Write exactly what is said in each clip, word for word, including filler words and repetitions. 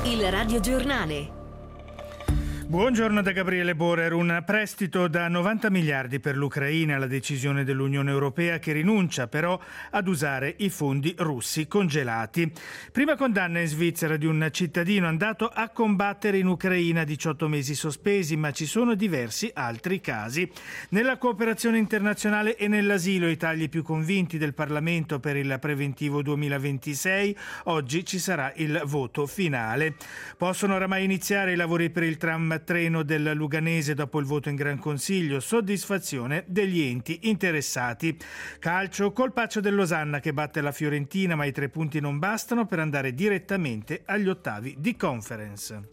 Il radiogiornale. Buongiorno da Gabriele Borer. Un prestito da novanta miliardi per l'Ucraina, la decisione dell'Unione Europea che rinuncia però ad usare i fondi russi congelati. Prima condanna in Svizzera di un cittadino andato a combattere in Ucraina, diciotto mesi sospesi, ma ci sono diversi altri casi. Nella cooperazione internazionale e nell'asilo i tagli più convinti del Parlamento per il preventivo duemilaventisei, oggi ci sarà il voto finale. Possono oramai iniziare i lavori per il tram treno del Luganese dopo il voto in Gran Consiglio, soddisfazione degli enti interessati. Calcio, colpaccio del Losanna che batte la Fiorentina, ma i tre punti non bastano per andare direttamente agli ottavi di Conference.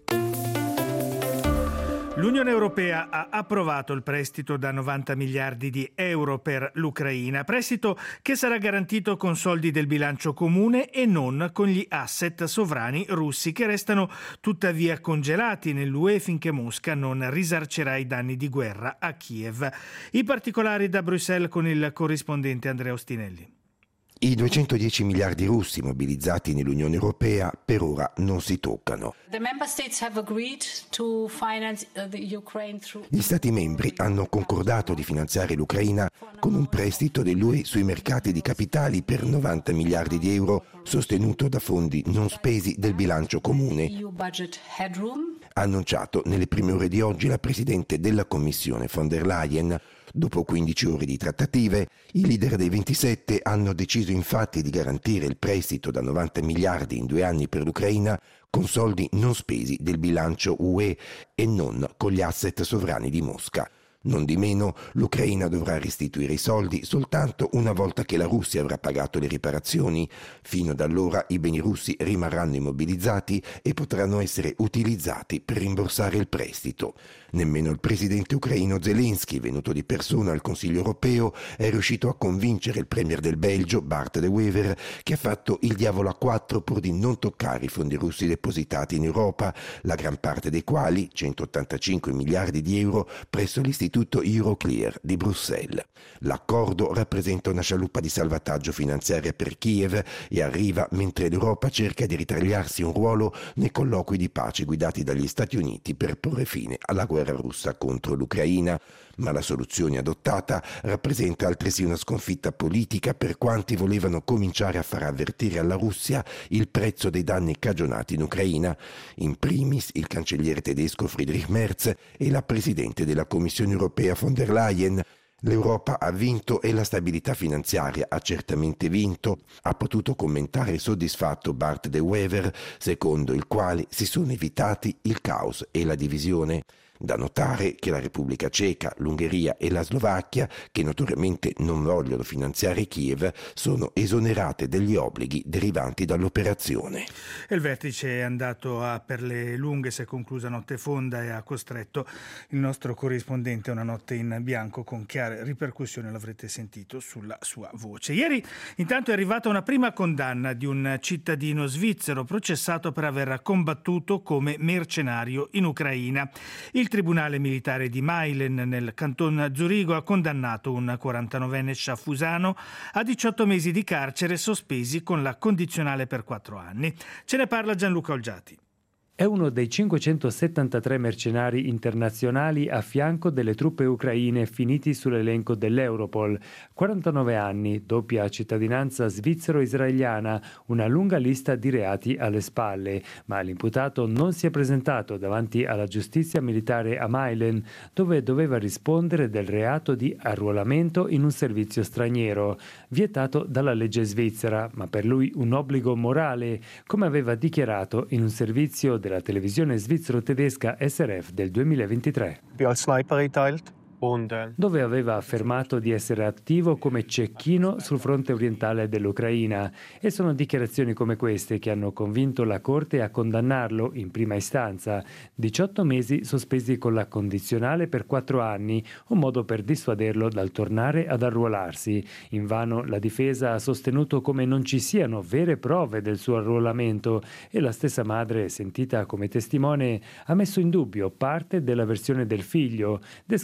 L'Unione Europea ha approvato il prestito da novanta miliardi di euro per l'Ucraina, prestito che sarà garantito con soldi del bilancio comune e non con gli asset sovrani russi che restano tuttavia congelati nell'U E finché Mosca non risarcerà i danni di guerra a Kiev. I particolari da Bruxelles con il corrispondente Andrea Ostinelli. I duecentodieci miliardi russi mobilizzati nell'Unione Europea per ora non si toccano. Gli Stati membri hanno concordato di finanziare l'Ucraina con un prestito dell'U E sui mercati di capitali per novanta miliardi di euro, sostenuto da fondi non spesi del bilancio comune. Ha annunciato nelle prime ore di oggi la Presidente della Commissione von der Leyen. Dopo quindici ore di trattative, i leader dei ventisette hanno deciso infatti di garantire il prestito da novanta miliardi in due anni per l'Ucraina con soldi non spesi del bilancio U E e non con gli asset sovrani di Mosca. Non di meno, l'Ucraina dovrà restituire i soldi soltanto una volta che la Russia avrà pagato le riparazioni. Fino ad allora i beni russi rimarranno immobilizzati e potranno essere utilizzati per rimborsare il prestito. Nemmeno il presidente ucraino Zelensky, venuto di persona al Consiglio europeo, è riuscito a convincere il premier del Belgio, Bart De Wever, che ha fatto il diavolo a quattro pur di non toccare i fondi russi depositati in Europa, la gran parte dei quali, centottantacinque miliardi di euro, presso l'istituto Euroclear di Bruxelles. L'accordo rappresenta una scialuppa di salvataggio finanziaria per Kiev e arriva mentre l'Europa cerca di ritagliarsi un ruolo nei colloqui di pace guidati dagli Stati Uniti per porre fine alla guerra russa contro l'Ucraina. Ma la soluzione adottata rappresenta altresì una sconfitta politica per quanti volevano cominciare a far avvertire alla Russia il prezzo dei danni cagionati in Ucraina, in primis il cancelliere tedesco Friedrich Merz e la presidente della Commissione europea von der Leyen. L'Europa ha vinto e la stabilità finanziaria ha certamente vinto, ha potuto commentare soddisfatto Bart De Wever, secondo il quale si sono evitati il caos e la divisione. Da notare che la Repubblica Ceca, l'Ungheria e la Slovacchia, che notoriamente non vogliono finanziare Kiev, sono esonerate degli obblighi derivanti dall'operazione. Il vertice è andato a per le lunghe, si è conclusa notte fonda e ha costretto il nostro corrispondente a una notte in bianco con chiare ripercussioni, l'avrete sentito, sulla sua voce. Ieri intanto è arrivata una prima condanna di un cittadino svizzero processato per aver combattuto come mercenario in Ucraina. Il Tribunale militare di Meilen nel canton Zurigo ha condannato un quarantanovenne sciaffusano a diciotto mesi di carcere sospesi con la condizionale per quattro anni. Ce ne parla Gianluca Olgiati. È uno dei cinquecentosettantatré mercenari internazionali a fianco delle truppe ucraine finiti sull'elenco dell'Europol. quarantanove anni, doppia cittadinanza svizzero-israeliana, una lunga lista di reati alle spalle. Ma l'imputato non si è presentato davanti alla giustizia militare a Meilen, dove doveva rispondere del reato di arruolamento in un servizio straniero, vietato dalla legge svizzera, ma per lui un obbligo morale, come aveva dichiarato in un servizio della televisione svizzero-tedesca S R F del duemilaventitré. Dove aveva affermato di essere attivo come cecchino sul fronte orientale dell'Ucraina, e sono dichiarazioni come queste che hanno convinto la Corte a condannarlo in prima istanza, diciotto mesi sospesi con la condizionale per quattro anni, un modo per dissuaderlo dal tornare ad arruolarsi. Invano la difesa ha sostenuto come non ci siano vere prove del suo arruolamento e la stessa madre, sentita come testimone, ha messo in dubbio parte della versione del figlio, descritto come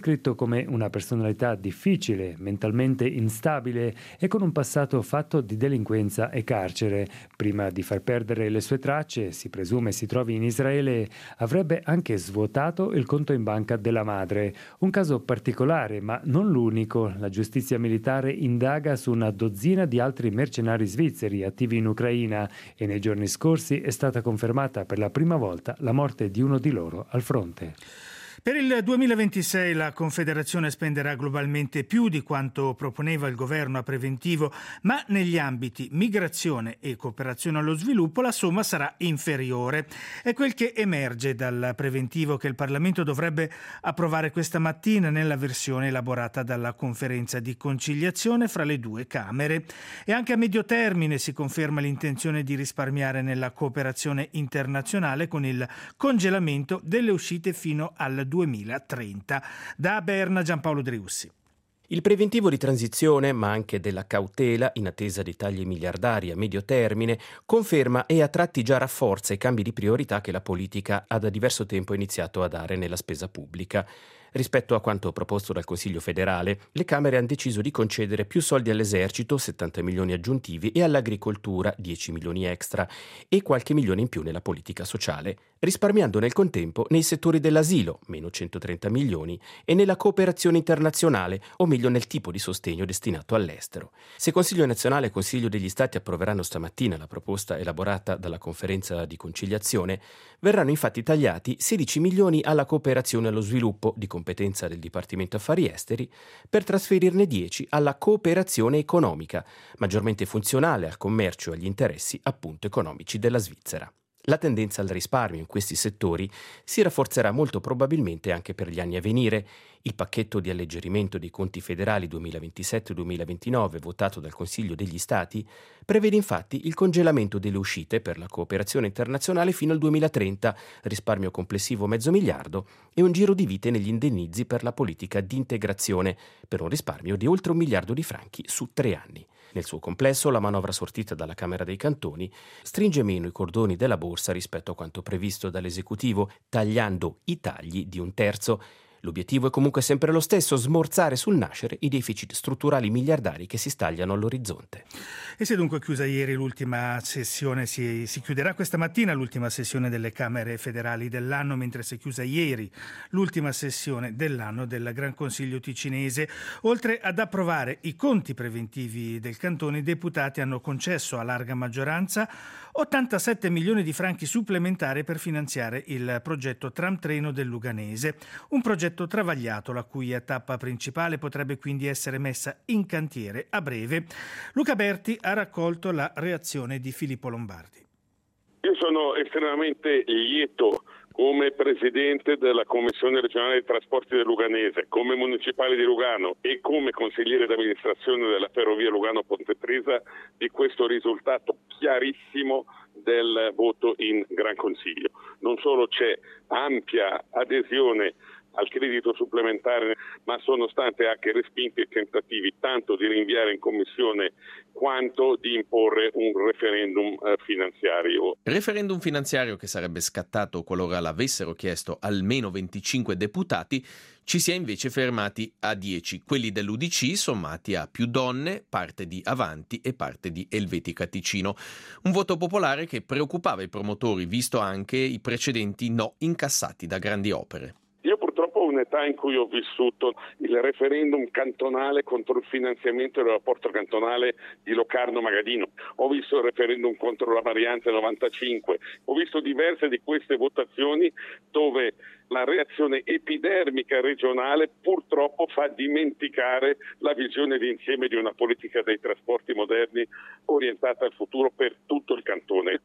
come una personalità difficile, mentalmente instabile e con un passato fatto di delinquenza e carcere. Prima di far perdere le sue tracce, si presume si trovi in Israele, avrebbe anche svuotato il conto in banca della madre. Un caso particolare, ma non l'unico. La giustizia militare indaga su una dozzina di altri mercenari svizzeri attivi in Ucraina e nei giorni scorsi è stata confermata per la prima volta la morte di uno di loro al fronte. Per il duemilaventisei la Confederazione spenderà globalmente più di quanto proponeva il governo a preventivo, ma negli ambiti migrazione e cooperazione allo sviluppo la somma sarà inferiore. È quel che emerge dal preventivo che il Parlamento dovrebbe approvare questa mattina nella versione elaborata dalla conferenza di conciliazione fra le due Camere. E anche a medio termine si conferma l'intenzione di risparmiare nella cooperazione internazionale con il congelamento delle uscite fino al duemilatrenta. Da Berna Giampaolo Driussi. Il preventivo di transizione, ma anche della cautela in attesa di tagli miliardari a medio termine, conferma e a tratti già rafforza i cambi di priorità che la politica ha da diverso tempo iniziato a dare nella spesa pubblica. Rispetto a quanto proposto dal Consiglio federale, le Camere hanno deciso di concedere più soldi all'esercito, settanta milioni aggiuntivi, e all'agricoltura, dieci milioni extra, e qualche milione in più nella politica sociale, risparmiando nel contempo nei settori dell'asilo, meno centotrenta milioni, e nella cooperazione internazionale, o meglio nel tipo di sostegno destinato all'estero. Se Consiglio nazionale e Consiglio degli Stati approveranno stamattina la proposta elaborata dalla conferenza di conciliazione, verranno infatti tagliati sedici milioni alla cooperazione allo sviluppo di competenza del Dipartimento Affari Esteri, per trasferirne dieci alla cooperazione economica, maggiormente funzionale al commercio e agli interessi appunto economici della Svizzera. La tendenza al risparmio in questi settori si rafforzerà molto probabilmente anche per gli anni a venire. Il pacchetto di alleggerimento dei conti federali duemilaventisette duemilaventinove votato dal Consiglio degli Stati prevede infatti il congelamento delle uscite per la cooperazione internazionale fino al duemilatrenta, risparmio complessivo mezzo miliardo, e un giro di vite negli indennizi per la politica di integrazione, per un risparmio di oltre un miliardo di franchi su tre anni. Nel suo complesso, la manovra sortita dalla Camera dei Cantoni stringe meno i cordoni della borsa rispetto a quanto previsto dall'esecutivo, tagliando i tagli di un terzo. L'obiettivo è comunque sempre lo stesso: smorzare sul nascere i deficit strutturali miliardari che si stagliano all'orizzonte. E si è dunque chiusa ieri l'ultima sessione, si, si chiuderà questa mattina l'ultima sessione delle Camere federali dell'anno, mentre si è chiusa ieri l'ultima sessione dell'anno del Gran Consiglio ticinese. Oltre ad approvare i conti preventivi del cantone, i deputati hanno concesso a larga maggioranza ottantasette milioni di franchi supplementari per finanziare il progetto tram-treno del Luganese, un progetto travagliato la cui tappa principale potrebbe quindi essere messa in cantiere a breve. Luca Berti ha raccolto la reazione di Filippo Lombardi. Io sono estremamente lieto, come presidente della Commissione regionale dei trasporti del Luganese, come municipale di Lugano e come consigliere d'amministrazione della ferrovia Lugano-Ponte Tresa, di questo risultato chiarissimo del voto in Gran Consiglio. Non solo c'è ampia adesione al credito supplementare, ma sono stati anche respinti i tentativi tanto di rinviare in commissione quanto di imporre un referendum eh, finanziario. Referendum finanziario che sarebbe scattato qualora l'avessero chiesto almeno venticinque deputati. Ci si è invece fermati a dieci, quelli dell'U D C sommati a più donne, parte di Avanti e parte di Elvetica Ticino. Un voto popolare che preoccupava i promotori, visto anche i precedenti no incassati da grandi opere. Io purtroppo ho un'età in cui ho vissuto il referendum cantonale contro il finanziamento dell'aeroporto cantonale di Locarno-Magadino, ho visto il referendum contro la variante novantacinque, ho visto diverse di queste votazioni dove la reazione epidermica regionale purtroppo fa dimenticare la visione d'insieme di una politica dei trasporti moderni orientata al futuro per tutto il cantone.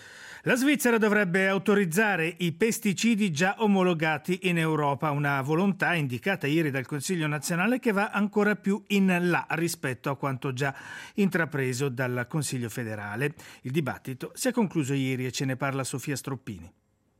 La Svizzera dovrebbe autorizzare i pesticidi già omologati in Europa, una volontà indicata ieri dal Consiglio nazionale che va ancora più in là rispetto a quanto già intrapreso dal Consiglio federale. Il dibattito si è concluso ieri e ce ne parla Sofia Stroppini.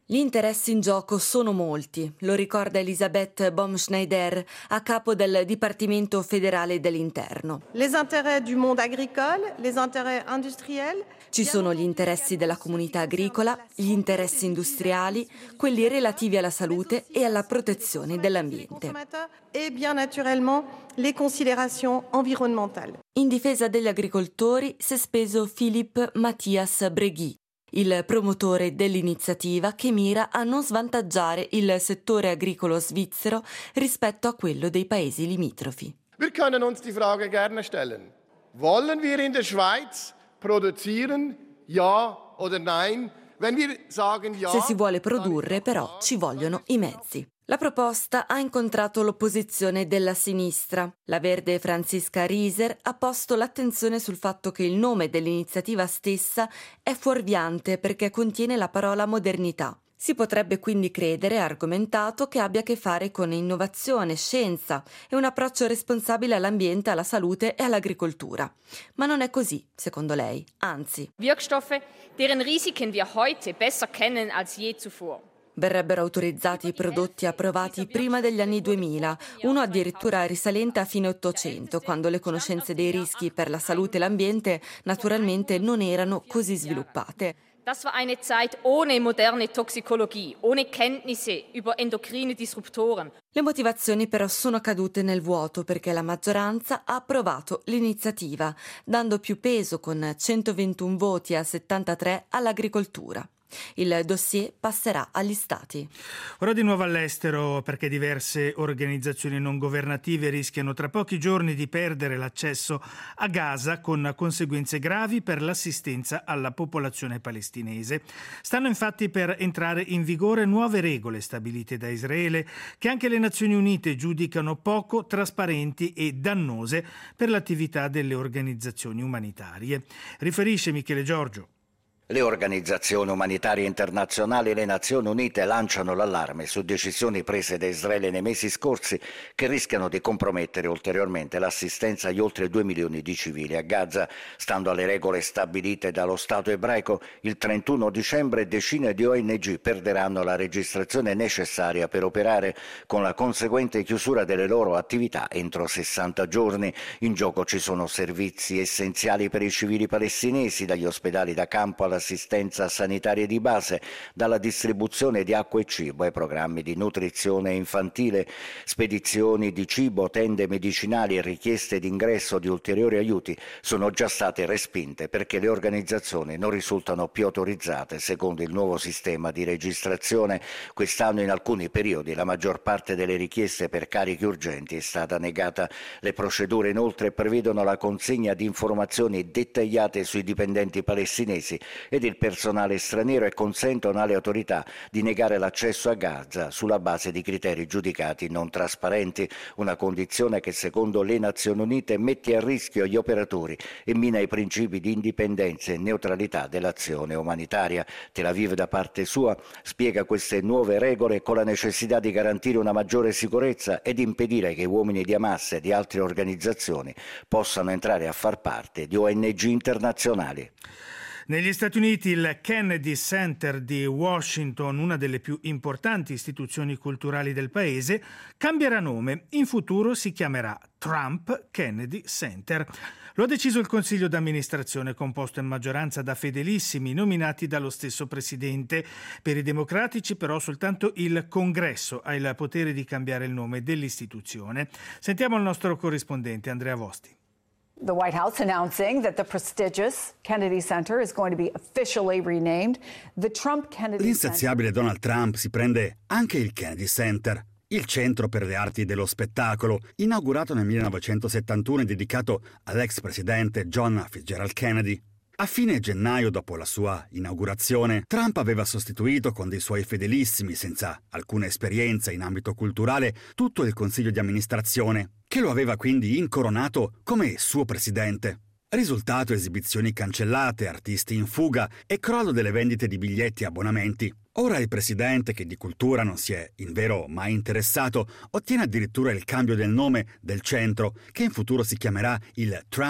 Gli interessi in gioco sono molti, lo ricorda Elisabeth Baumschneider, a capo del Dipartimento federale dell'Interno. Les intérêts du monde agricole, les intérêts industriels. Ci sono gli interessi della comunità agricola, gli interessi industriali, quelli relativi alla salute e alla protezione dell'ambiente. E bien naturellement les considérations environnementales. In difesa degli agricoltori si è speso Philippe Mathias Bregui, il promotore dell'iniziativa che mira a non svantaggiare il settore agricolo svizzero rispetto a quello dei paesi limitrofi. Wir können uns die Frage gerne stellen. Wollen wir in der Schweiz produzieren? Ja oder nein? Wenn wir sagen ja, Se si vuole produrre, però, ci vogliono i mezzi. La proposta ha incontrato l'opposizione della sinistra. La verde Franziska Rieser ha posto l'attenzione sul fatto che il nome dell'iniziativa stessa è fuorviante perché contiene la parola modernità. Si potrebbe quindi credere, ha argomentato, che abbia a che fare con innovazione, scienza e un approccio responsabile all'ambiente, alla salute e all'agricoltura. Ma non è così, secondo lei. Anzi, Wirkstoffe, deren Risiken wir heute besser kennen als je zuvor. Verrebbero autorizzati i prodotti approvati prima degli anni duemila, uno addirittura risalente a fine Ottocento, quando le conoscenze dei rischi per la salute e l'ambiente naturalmente non erano così sviluppate. Das war eine Zeit ohne moderne Toxikologie, ohne Kenntnisse über endokrine Disruptoren. Le motivazioni però sono cadute nel vuoto perché la maggioranza ha approvato l'iniziativa, dando più peso con centoventuno voti a settantatré all'agricoltura. Il dossier passerà agli Stati. Ora di nuovo all'estero, perché diverse organizzazioni non governative rischiano tra pochi giorni di perdere l'accesso a Gaza con conseguenze gravi per l'assistenza alla popolazione palestinese. Stanno infatti per entrare in vigore nuove regole stabilite da Israele che anche le Nazioni Unite giudicano poco trasparenti e dannose per l'attività delle organizzazioni umanitarie. Riferisce Michele Giorgio. Le organizzazioni umanitarie internazionali e le Nazioni Unite lanciano l'allarme su decisioni prese da Israele nei mesi scorsi che rischiano di compromettere ulteriormente l'assistenza agli oltre due milioni di civili a Gaza. Stando alle regole stabilite dallo Stato ebraico, il trentuno dicembre decine di O N G perderanno la registrazione necessaria per operare, con la conseguente chiusura delle loro attività entro sessanta giorni. In gioco ci sono servizi essenziali per i civili palestinesi, dagli ospedali da campo alla assistenza sanitaria di base, dalla distribuzione di acqua e cibo ai programmi di nutrizione infantile. Spedizioni di cibo, tende medicinali e richieste di ingresso di ulteriori aiuti sono già state respinte perché le organizzazioni non risultano più autorizzate secondo il nuovo sistema di registrazione. Quest'anno in alcuni periodi la maggior parte delle richieste per carichi urgenti è stata negata. Le procedure inoltre prevedono la consegna di informazioni dettagliate sui dipendenti palestinesi ed il personale straniero e consentono alle autorità di negare l'accesso a Gaza sulla base di criteri giudicati non trasparenti, una condizione che secondo le Nazioni Unite mette a rischio gli operatori e mina i principi di indipendenza e neutralità dell'azione umanitaria. Tel Aviv da parte sua spiega queste nuove regole con la necessità di garantire una maggiore sicurezza ed impedire che uomini di Hamas e di altre organizzazioni possano entrare a far parte di O N G internazionali. Negli Stati Uniti il Kennedy Center di Washington, una delle più importanti istituzioni culturali del paese, cambierà nome. In futuro si chiamerà Trump Kennedy Center. Lo ha deciso il Consiglio d'amministrazione, composto in maggioranza da fedelissimi nominati dallo stesso Presidente. Per i democratici però soltanto il Congresso ha il potere di cambiare il nome dell'istituzione. Sentiamo il nostro corrispondente Andrea Vosti. The White House announcing that the prestigious Kennedy Center is going to be officially renamed the Trump Kennedy Center. L'insaziabile Donald Trump si prende anche il Kennedy Center, il centro per le arti dello spettacolo, inaugurato nel millenovecentosettantuno e dedicato all'ex presidente John Fitzgerald Kennedy. A fine gennaio, dopo la sua inaugurazione, Trump aveva sostituito con dei suoi fedelissimi, senza alcuna esperienza in ambito culturale, tutto il consiglio di amministrazione, che lo aveva quindi incoronato come suo presidente. Risultato: esibizioni cancellate, artisti in fuga e crollo delle vendite di biglietti e abbonamenti. Ora il presidente, che di cultura non si è in vero mai interessato, ottiene addirittura il cambio del nome del centro, che in futuro si chiamerà il Trump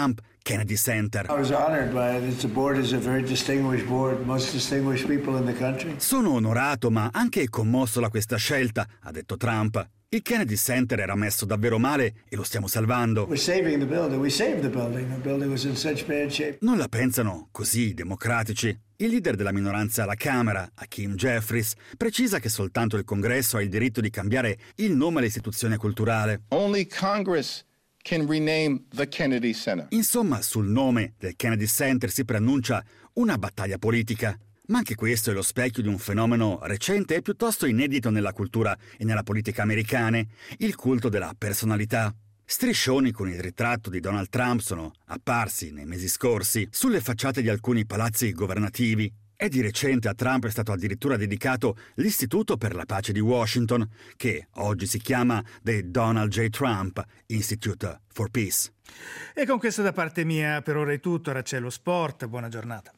Kennedy Center. Sono onorato ma anche commosso da questa scelta, ha detto Trump. Il Kennedy Center era messo davvero male e lo stiamo salvando. Non la pensano così i democratici. Il leader della minoranza alla Camera, Hakeem Jeffries, precisa che soltanto il Congresso ha il diritto di cambiare il nome all'istituzione culturale. Only Congress can rename the Kennedy Center. Insomma, sul nome del Kennedy Center si preannuncia una battaglia politica. Ma anche questo è lo specchio di un fenomeno recente e piuttosto inedito nella cultura e nella politica americane, il culto della personalità. Striscioni con il ritratto di Donald Trump sono apparsi nei mesi scorsi sulle facciate di alcuni palazzi governativi e di recente a Trump è stato addirittura dedicato l'Istituto per la Pace di Washington, che oggi si chiama The Donald J. Trump Institute for Peace. E con questo da parte mia per ora è tutto. Ora c'è lo sport. Buona giornata.